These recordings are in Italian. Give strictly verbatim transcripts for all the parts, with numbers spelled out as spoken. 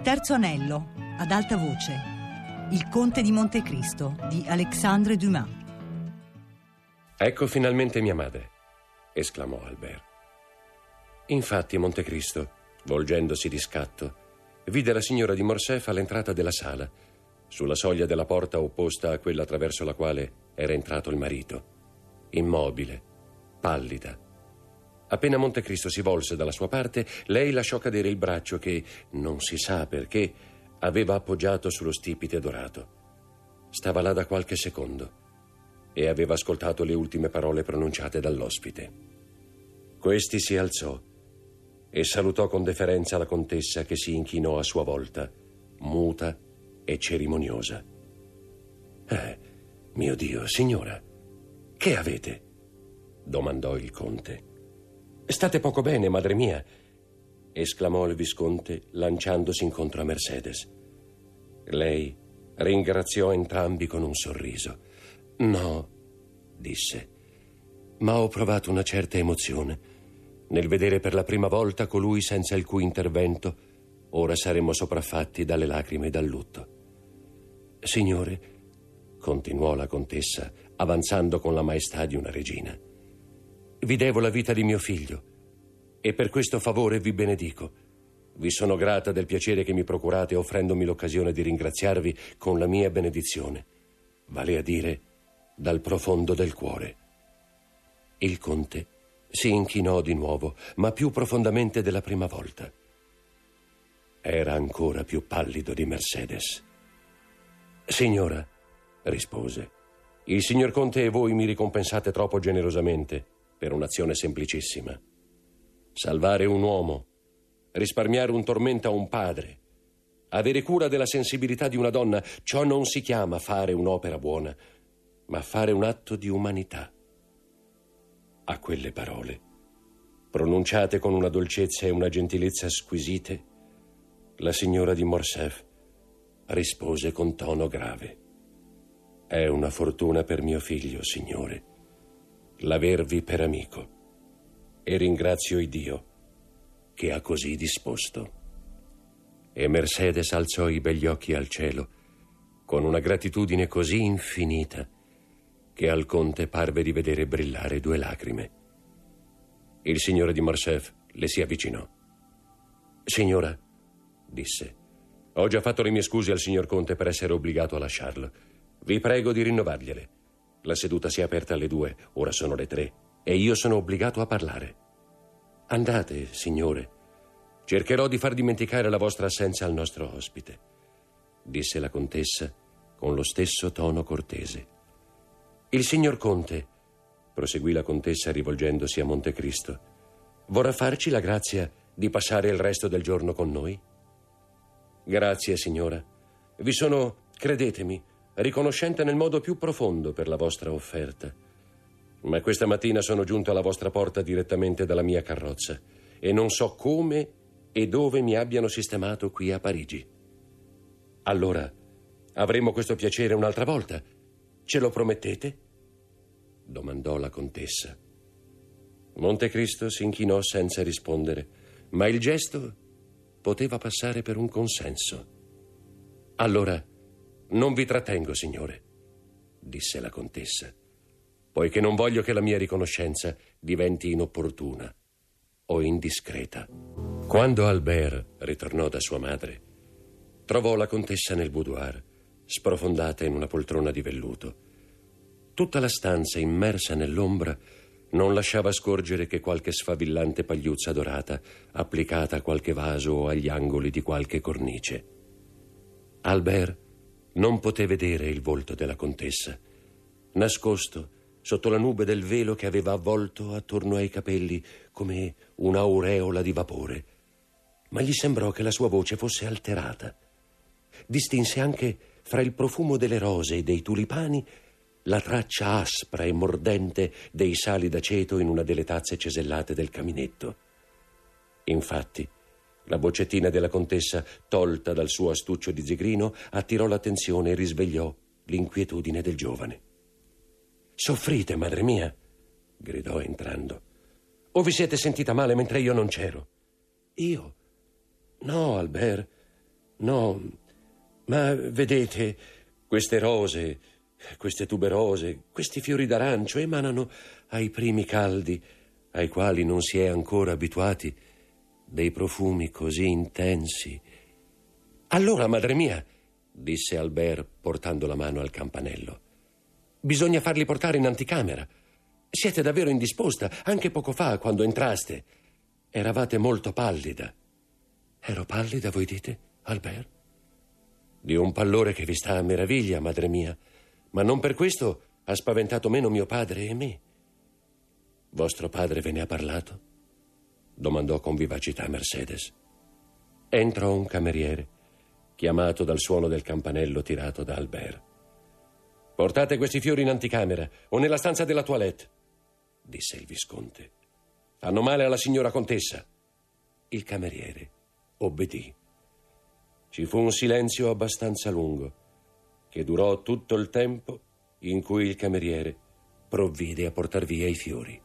Terzo anello, ad alta voce. Il conte di Montecristo di Alexandre Dumas. Ecco finalmente mia madre, esclamò Albert. Infatti Montecristo, volgendosi di scatto, vide la signora di Morcerf all'entrata della sala, sulla soglia della porta opposta a quella attraverso la quale era entrato il marito, immobile, pallida. Appena Montecristo si volse dalla sua parte, lei lasciò cadere il braccio che, non si sa perché, aveva appoggiato sullo stipite dorato. Stava là da qualche secondo e aveva ascoltato le ultime parole pronunciate dall'ospite. Questi si alzò e salutò con deferenza la contessa, che si inchinò a sua volta, muta e cerimoniosa. Eh, mio Dio, signora, che avete? Domandò il conte. State poco bene, madre mia, esclamò il visconte, lanciandosi incontro a Mercedes. Lei ringraziò entrambi con un sorriso. No, disse, ma ho provato una certa emozione nel vedere per la prima volta colui senza il cui intervento ora saremmo sopraffatti dalle lacrime e dal lutto. Signore, continuò la contessa, avanzando con la maestà di una regina, vi devo la vita di mio figlio e per questo favore vi benedico. Vi sono grata del piacere che mi procurate offrendomi l'occasione di ringraziarvi con la mia benedizione, vale a dire dal profondo del cuore. Il conte si inchinò di nuovo, ma più profondamente della prima volta. Era ancora più pallido di Mercedes. Signora, rispose, il signor conte e voi mi ricompensate troppo generosamente per un'azione semplicissima. Salvare un uomo, risparmiare un tormento a un padre, avere cura della sensibilità di una donna, ciò non si chiama fare un'opera buona, ma fare un atto di umanità. A quelle parole, pronunciate con una dolcezza e una gentilezza squisite, la signora di Morcerf rispose con tono grave: è una fortuna per mio figlio, signore, l'avervi per amico, e ringrazio Iddio che ha così disposto. E Mercedes alzò i begli occhi al cielo con una gratitudine così infinita che al conte parve di vedere brillare due lacrime. Il signore di Morcerf le si avvicinò. Signora, disse, ho già fatto le mie scuse al signor conte per essere obbligato a lasciarlo. Vi prego di rinnovargliele. La seduta si è aperta alle due, ora sono le tre, e io sono obbligato a parlare. Andate, signore. Cercherò di far dimenticare la vostra assenza al nostro ospite, disse la contessa con lo stesso tono cortese. Il signor conte, proseguì la contessa rivolgendosi a Montecristo, vorrà farci la grazia di passare il resto del giorno con noi? Grazie, signora. Vi sono, credetemi, riconoscente nel modo più profondo per la vostra offerta. Ma questa mattina sono giunto alla vostra porta direttamente dalla mia carrozza e non so come e dove mi abbiano sistemato qui a Parigi. Allora, avremo questo piacere un'altra volta? Ce lo promettete? Domandò la contessa. Montecristo si inchinò senza rispondere, ma il gesto poteva passare per un consenso. Allora, non vi trattengo, signore, disse la contessa, poiché non voglio che la mia riconoscenza diventi inopportuna o indiscreta. Quando Albert ritornò da sua madre, trovò la contessa nel boudoir, sprofondata in una poltrona di velluto. Tutta la stanza, immersa nell'ombra, non lasciava scorgere che qualche sfavillante pagliuzza dorata applicata a qualche vaso o agli angoli di qualche cornice. Albert non poté vedere il volto della contessa, nascosto sotto la nube del velo che aveva avvolto attorno ai capelli come un'aureola di vapore, ma gli sembrò che la sua voce fosse alterata. Distinse anche fra il profumo delle rose e dei tulipani la traccia aspra e mordente dei sali d'aceto in una delle tazze cesellate del caminetto. Infatti, la vocettina della contessa, tolta dal suo astuccio di zigrino, attirò l'attenzione e risvegliò l'inquietudine del giovane. «Soffrite, madre mia?» gridò entrando. «O vi siete sentita male mentre io non c'ero?» «Io? No, Albert, No, ma vedete, queste rose, queste tuberose, questi fiori d'arancio emanano ai primi caldi, ai quali non si è ancora abituati, dei profumi così intensi. Allora, madre mia, disse Albert portando la mano al campanello, bisogna farli portare in anticamera. Siete davvero indisposta, anche poco fa, quando entraste. Eravate molto pallida. Ero pallida, voi dite, Albert? Di un pallore che vi sta a meraviglia, madre mia, ma non per questo ha spaventato meno mio padre e me. Vostro padre ve ne ha parlato? Domandò con vivacità Mercedes. Entrò un cameriere, chiamato dal suono del campanello tirato da Albert. Portate questi fiori in anticamera o nella stanza della toilette, disse il visconte. Fanno male alla signora contessa. Il cameriere obbedì. Ci fu un silenzio abbastanza lungo, che durò tutto il tempo in cui il cameriere provvide a portar via i fiori.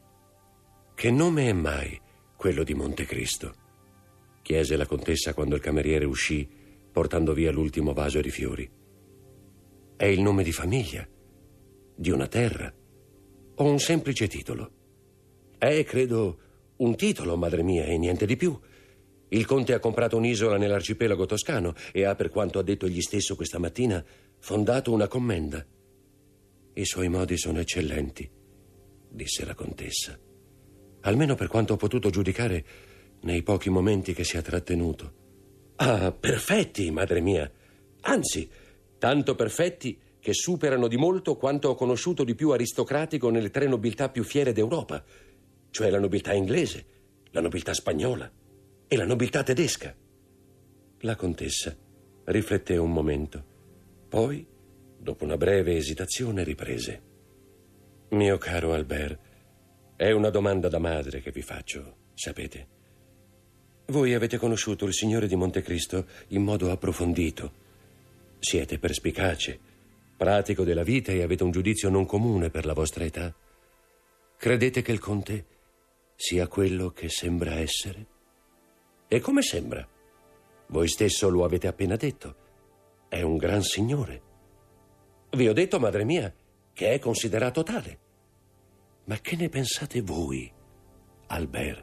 Che nome è mai quello di Montecristo? Chiese la contessa quando il cameriere uscì, portando via l'ultimo vaso di fiori. È il nome di famiglia, di una terra, o un semplice titolo? È, credo, un titolo, madre mia, e niente di più. Il conte ha comprato un'isola nell'arcipelago toscano e ha, per quanto ha detto egli stesso questa mattina, fondato una commenda. I suoi modi sono eccellenti, disse la contessa, almeno per quanto ho potuto giudicare nei pochi momenti che si è trattenuto. Ah, perfetti, madre mia. Anzi, tanto perfetti che superano di molto quanto ho conosciuto di più aristocratico nelle tre nobiltà più fiere d'Europa, cioè la nobiltà inglese, la nobiltà spagnola e la nobiltà tedesca. La contessa rifletté un momento, poi, dopo una breve esitazione, riprese. Mio caro Albert, è una domanda da madre che vi faccio, sapete. Voi avete conosciuto il signore di Montecristo in modo approfondito. Siete perspicace, pratico della vita e avete un giudizio non comune per la vostra età. Credete che il conte sia quello che sembra essere? E come sembra? Voi stesso lo avete appena detto. È un gran signore. Vi ho detto, madre mia, che è considerato tale. Ma che ne pensate voi, Albert?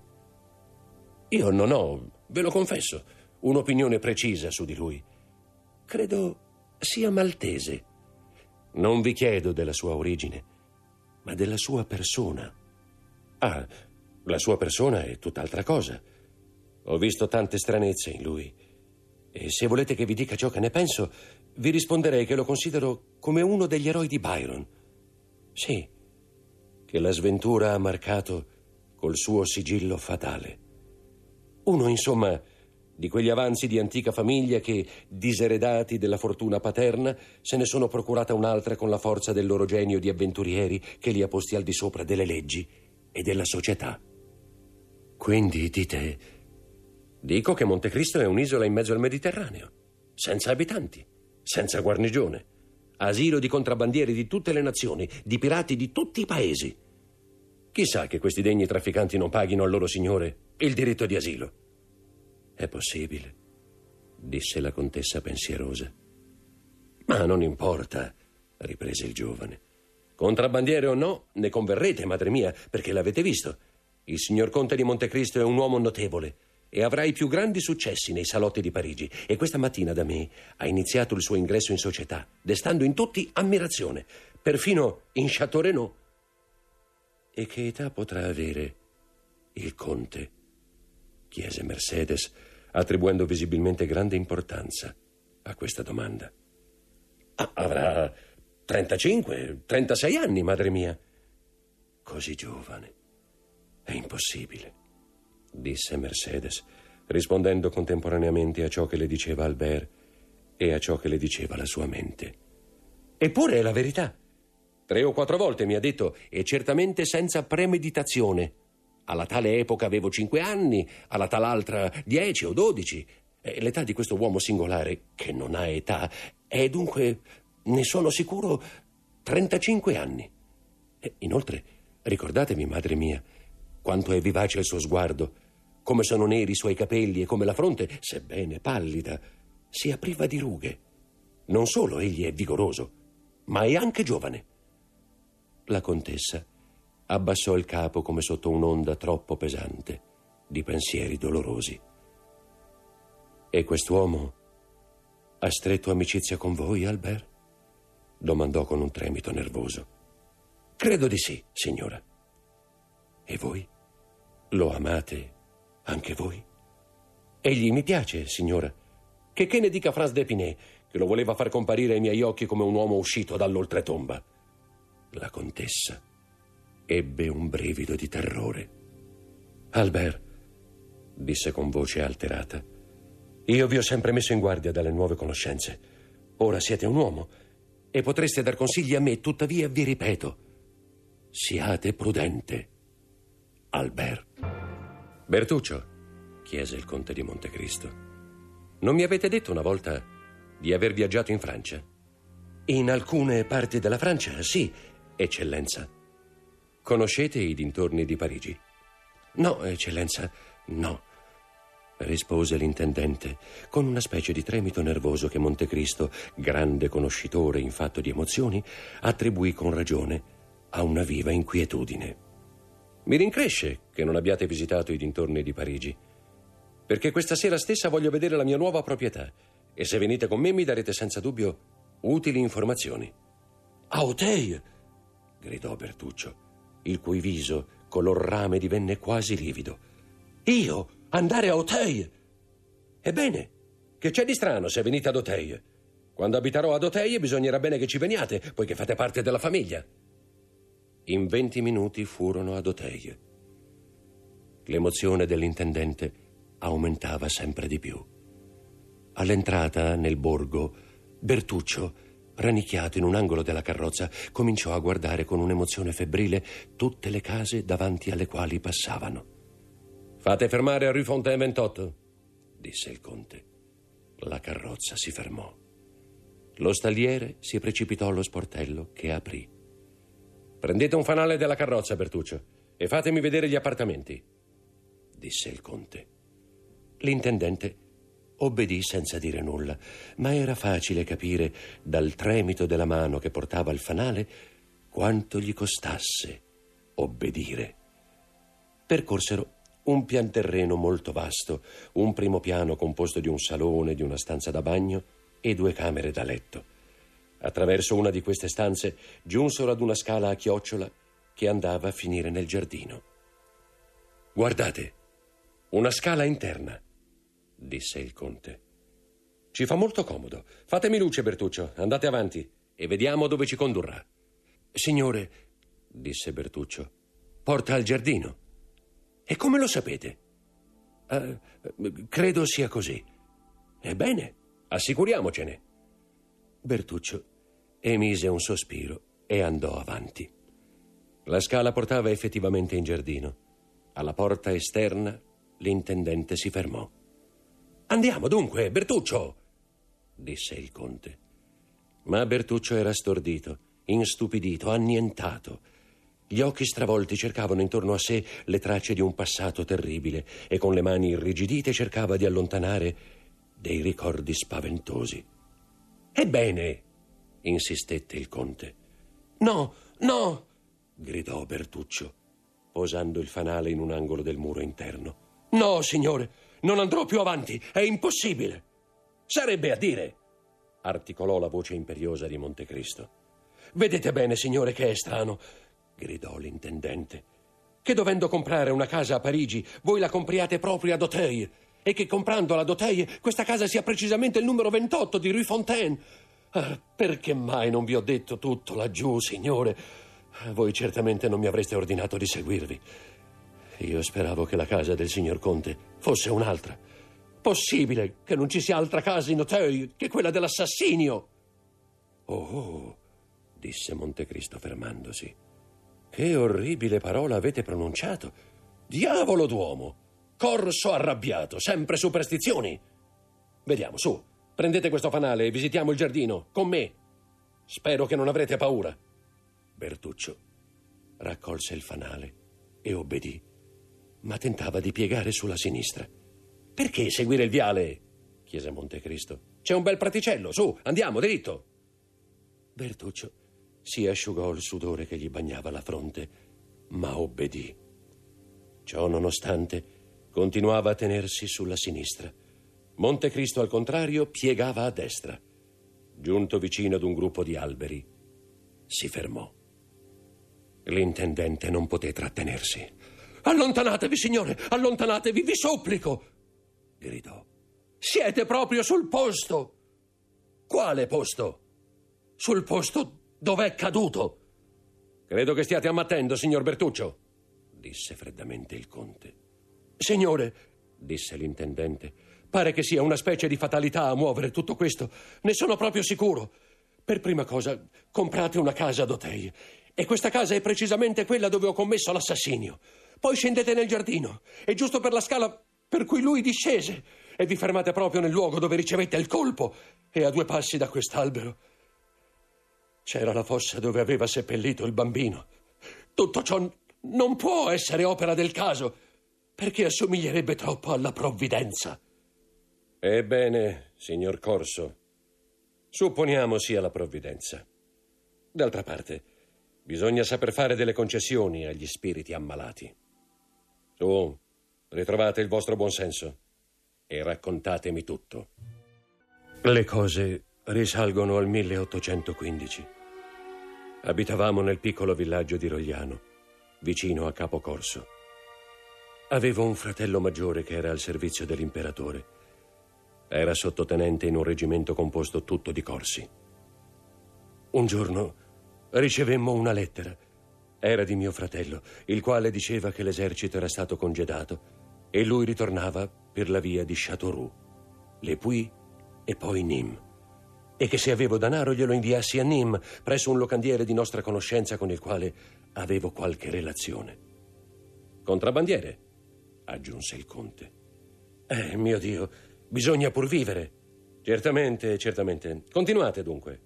Io non ho, ve lo confesso, un'opinione precisa su di lui. Credo sia maltese. Non vi chiedo della sua origine, ma della sua persona. Ah, la sua persona è tutt'altra cosa. Ho visto tante stranezze in lui. E se volete che vi dica ciò che ne penso, vi risponderei che lo considero come uno degli eroi di Byron. Sì, che la sventura ha marcato col suo sigillo fatale. Uno, insomma, di quegli avanzi di antica famiglia che, diseredati della fortuna paterna, se ne sono procurata un'altra con la forza del loro genio di avventurieri che li ha posti al di sopra delle leggi e della società. Quindi dite... Dico che Montecristo è un'isola in mezzo al Mediterraneo, senza abitanti, senza guarnigione, asilo di contrabbandieri di tutte le nazioni, di pirati di tutti i paesi. Chissà che questi degni trafficanti non paghino al loro signore il diritto di asilo. È possibile, disse la contessa pensierosa. Ma non importa, riprese il giovane. Contrabbandiere o no, ne converrete, madre mia, perché l'avete visto. Il signor conte di Montecristo è un uomo notevole e avrà i più grandi successi nei salotti di Parigi. E questa mattina da me ha iniziato il suo ingresso in società, destando in tutti ammirazione, perfino in Château Renaud. E che età potrà avere il conte? Chiese Mercedes, attribuendo visibilmente grande importanza a questa domanda. Ah, avrà trentacinque, trentasei anni, madre mia. Così giovane. È impossibile, disse Mercedes, rispondendo contemporaneamente a ciò che le diceva Albert e a ciò che le diceva la sua mente. Eppure è la verità. Tre o quattro volte mi ha detto, e certamente senza premeditazione. Alla tale epoca avevo cinque anni, alla tal'altra dieci o dodici. L'età di questo uomo singolare, che non ha età, è dunque, ne sono sicuro, trentacinque anni. E inoltre, ricordatemi, madre mia, quanto è vivace il suo sguardo, come sono neri i suoi capelli e come la fronte, sebbene pallida, si apriva di rughe. Non solo egli è vigoroso, ma è anche giovane. La contessa abbassò il capo come sotto un'onda troppo pesante di pensieri dolorosi. E quest'uomo ha stretto amicizia con voi, Albert? Domandò con un tremito nervoso. Credo di sì, signora. E voi? Lo amate anche voi? Egli mi piace, signora. Che che ne dica Franz d'Épinay, che lo voleva far comparire ai miei occhi come un uomo uscito dall'oltretomba. La contessa ebbe un brivido di terrore. Albert, disse con voce alterata, io vi ho sempre messo in guardia dalle nuove conoscenze. Ora siete un uomo e potreste dar consigli a me, tuttavia vi ripeto, siate prudente, Albert. Bertuccio, chiese il conte di Montecristo, non mi avete detto una volta di aver viaggiato in Francia? In alcune parti della Francia, sì, eccellenza. Conoscete i dintorni di Parigi? No, eccellenza, no, rispose l'intendente con una specie di tremito nervoso che Montecristo, grande conoscitore in fatto di emozioni, attribuì con ragione a una viva inquietudine. Mi rincresce che non abbiate visitato i dintorni di Parigi, perché questa sera stessa voglio vedere la mia nuova proprietà e se venite con me mi darete senza dubbio utili informazioni. A Auteuil! Gridò Bertuccio, il cui viso color rame divenne quasi livido. Io andare a Auteuil? Ebbene, che c'è di strano se venite ad Auteuil? Quando abiterò ad Auteuil bisognerà bene che ci veniate, poiché fate parte della famiglia. In venti minuti furono ad Auteuil. L'emozione dell'intendente aumentava sempre di più. All'entrata nel borgo, Bertuccio, rannicchiato in un angolo della carrozza, cominciò a guardare con un'emozione febbrile tutte le case davanti alle quali passavano. Fate fermare a Rue Fontaine ventotto, disse il conte. La carrozza si fermò. Lo stalliere si precipitò allo sportello che aprì. Prendete un fanale della carrozza, Bertuccio, e fatemi vedere gli appartamenti, disse il conte. L'intendente obbedì senza dire nulla, ma era facile capire dal tremito della mano che portava il fanale quanto gli costasse obbedire. Percorsero un pianterreno molto vasto, un primo piano composto di un salone, di una stanza da bagno e due camere da letto. Attraverso una di queste stanze giunsero ad una scala a chiocciola che andava a finire nel giardino. Guardate, una scala interna, disse il conte. Ci fa molto comodo. Fatemi luce, Bertuccio, andate avanti e vediamo dove ci condurrà. Signore, disse Bertuccio, porta al giardino. E come lo sapete? Uh, credo sia così. Ebbene, assicuriamocene. Bertuccio emise un sospiro e andò avanti. La scala portava effettivamente in giardino. Alla porta esterna l'intendente si fermò. Andiamo dunque, Bertuccio, disse il conte. Ma Bertuccio era stordito, instupidito, annientato. Gli occhi stravolti cercavano intorno a sé le tracce di un passato terribile e con le mani irrigidite cercava di allontanare dei ricordi spaventosi. Ebbene, insistette il conte. No, no, gridò Bertuccio, posando il fanale in un angolo del muro interno. No, signore, non andrò più avanti, è impossibile. Sarebbe a dire, articolò la voce imperiosa di Montecristo. Vedete bene, signore, che è strano, gridò l'intendente, che dovendo comprare una casa a Parigi, voi la compriate proprio ad Auteuil, e che comprandola ad Auteuil questa casa sia precisamente il numero ventotto di Rue Fontaine. Ah, perché mai non vi ho detto tutto laggiù, signore? Voi certamente non mi avreste ordinato di seguirvi. Io speravo che la casa del signor conte fosse un'altra. Possibile che non ci sia altra casa in Auteuil che quella dell'assassinio? Oh, disse Montecristo fermandosi. Che orribile parola avete pronunciato. Diavolo d'uomo! Corso arrabbiato, sempre superstizioni. Vediamo, su, prendete questo fanale e visitiamo il giardino, con me. Spero che non avrete paura. Bertuccio raccolse il fanale e obbedì, ma tentava di piegare sulla sinistra. Perché seguire il viale? Chiese Montecristo. C'è un bel praticello, su, andiamo, dritto. Bertuccio si asciugò il sudore che gli bagnava la fronte, ma obbedì. Ciò nonostante, continuava a tenersi sulla sinistra. Montecristo, al contrario, piegava a destra. Giunto vicino ad un gruppo di alberi, si fermò. L'intendente non poté trattenersi. «Allontanatevi, signore, allontanatevi, vi supplico!» gridò. «Siete proprio sul posto!» «Quale posto?» «Sul posto dove è caduto!» «Credo che stiate ammattendo, signor Bertuccio», disse freddamente il conte. «Signore», disse l'intendente, «pare che sia una specie di fatalità a muovere tutto questo. Ne sono proprio sicuro. Per prima cosa, comprate una casa ad Auteuil. E questa casa è precisamente quella dove ho commesso l'assassinio. Poi scendete nel giardino, e giusto per la scala per cui lui discese, e vi fermate proprio nel luogo dove ricevette il colpo, e a due passi da quest'albero c'era la fossa dove aveva seppellito il bambino. Tutto ciò non può essere opera del caso, perché assomiglierebbe troppo alla provvidenza». «Ebbene, signor Corso, supponiamo sia la provvidenza. D'altra parte, bisogna saper fare delle concessioni agli spiriti ammalati. Su, ritrovate il vostro buonsenso e raccontatemi tutto». Le cose risalgono al milleottocentoquindici. Abitavamo nel piccolo villaggio di Rogliano, vicino a Capocorso. Avevo un fratello maggiore che era al servizio dell'imperatore. Era sottotenente in un reggimento composto tutto di corsi. Un giorno ricevemmo una lettera. Era di mio fratello, il quale diceva che l'esercito era stato congedato e lui ritornava per la via di Châteauroux, Le Puy e poi Nîmes, e che se avevo denaro glielo inviassi a Nîmes presso un locandiere di nostra conoscenza con il quale avevo qualche relazione. «Contrabbandiere», aggiunse il conte. «Eh, mio Dio, bisogna pur vivere». «Certamente, certamente. Continuate dunque».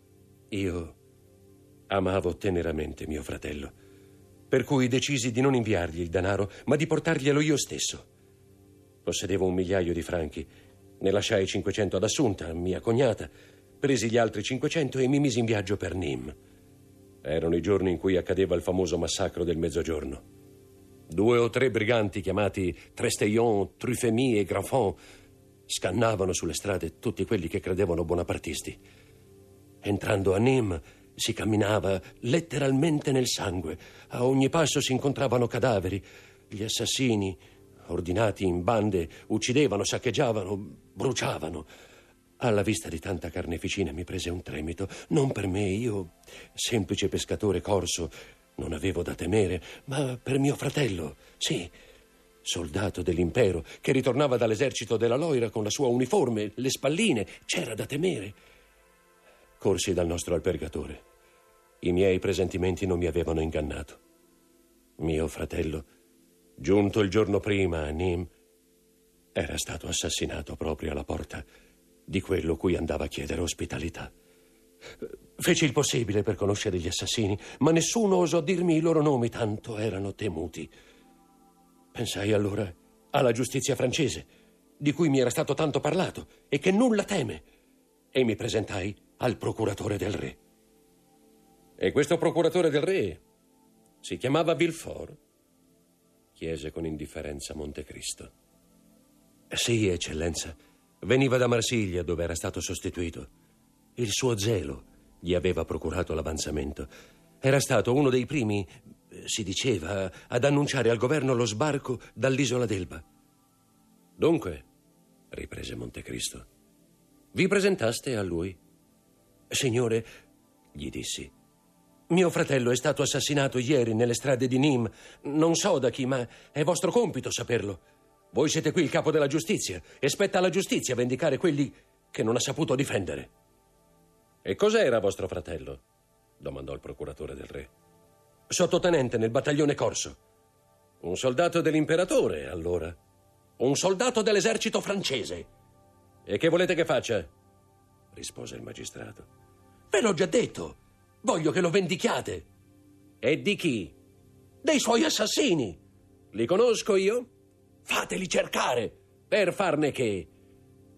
Io amavo teneramente mio fratello, per cui decisi di non inviargli il denaro, ma di portarglielo io stesso. Possedevo un migliaio di franchi, ne lasciai cinquecento ad Assunta, mia cognata, presi gli altri cinquecento e mi misi in viaggio per Nîmes. Erano i giorni in cui accadeva il famoso massacro del Mezzogiorno. Due o tre briganti chiamati Trestaillon, Truffemy e Grandfond scannavano sulle strade tutti quelli che credevano bonapartisti. Entrando a Nîmes si camminava letteralmente nel sangue. A ogni passo si incontravano cadaveri. Gli assassini, ordinati in bande, uccidevano, saccheggiavano, bruciavano. Alla vista di tanta carneficina mi prese un tremito. Non per me, io, semplice pescatore corso, non avevo da temere, ma per mio fratello, sì, soldato dell'impero, che ritornava dall'esercito della Loira con la sua uniforme, le spalline, c'era da temere. Corsi dal nostro albergatore. I miei presentimenti non mi avevano ingannato. Mio fratello, giunto il giorno prima a Nîmes, era stato assassinato proprio alla porta di quello cui andava a chiedere ospitalità. Feci il possibile per conoscere gli assassini, ma nessuno osò dirmi i loro nomi, tanto erano temuti. Pensai allora alla giustizia francese, di cui mi era stato tanto parlato e che nulla teme, e mi presentai al procuratore del re. «E questo procuratore del re si chiamava Villefort?» chiese con indifferenza Montecristo. «Sì, eccellenza. Veniva da Marsiglia, dove era stato sostituito. Il suo zelo gli aveva procurato l'avanzamento. Era stato uno dei primi, si diceva, ad annunciare al governo lo sbarco dall'isola d'Elba». «Dunque», riprese Montecristo, «vi presentaste a lui?» «Signore», gli dissi, «mio fratello è stato assassinato ieri nelle strade di Nîmes. Non so da chi, ma è vostro compito saperlo. Voi siete qui il capo della giustizia e spetta alla giustizia vendicare quelli che non ha saputo difendere». «E cos'era vostro fratello?» domandò il procuratore del re. «Sottotenente nel battaglione corso». «Un soldato dell'imperatore, allora?» «Un soldato dell'esercito francese». «E che volete che faccia?» rispose il magistrato. «Ve l'ho già detto. Voglio che lo vendichiate». «E di chi?» «Dei suoi assassini». «Li conosco io?» «Fateli cercare». «Per farne che?»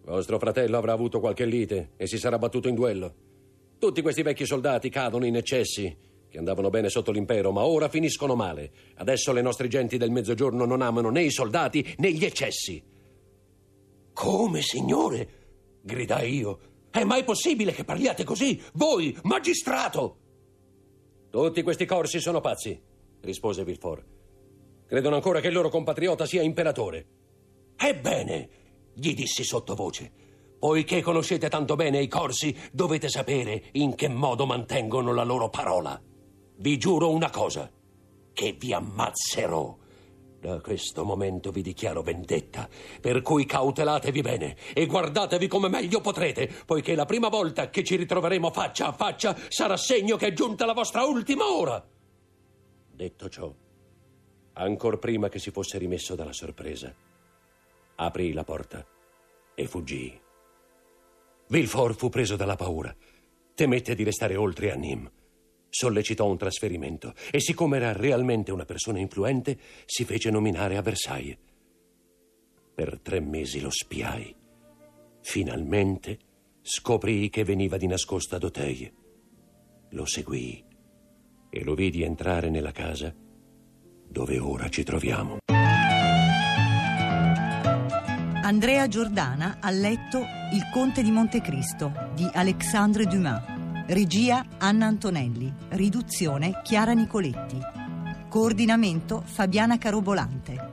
Vostro fratello avrà avuto qualche lite e si sarà battuto in duello. Tutti questi vecchi soldati cadono in eccessi, che andavano bene sotto l'impero, ma ora finiscono male. Adesso le nostre genti del Mezzogiorno non amano né i soldati né gli eccessi. Come, signore? Gridai io. È mai possibile che parliate così? Voi, magistrato! Tutti questi corsi sono pazzi, rispose Villefort. Credono ancora che il loro compatriota sia imperatore. Ebbene, gli dissi sottovoce, poiché conoscete tanto bene i corsi, dovete sapere in che modo mantengono la loro parola. Vi giuro una cosa, che vi ammazzerò. Da questo momento vi dichiaro vendetta, per cui cautelatevi bene e guardatevi come meglio potrete, poiché la prima volta che ci ritroveremo faccia a faccia sarà segno che è giunta la vostra ultima ora. Detto ciò, ancor prima che si fosse rimesso dalla sorpresa, aprì la porta e fuggii. Villefort fu preso dalla paura, temette di restare oltre a Nîmes. Sollecitò un trasferimento e, siccome era realmente una persona influente, si fece nominare a Versailles. Per tre mesi lo spiai. Finalmente scoprii che veniva di nascosto ad Auteuil. Lo seguii e lo vidi entrare nella casa dove ora ci troviamo. Andrea Giordana ha letto Il Conte di Montecristo di Alexandre Dumas. Regia Anna Antonelli. Riduzione Chiara Nicoletti. Coordinamento Fabiana Carobolante.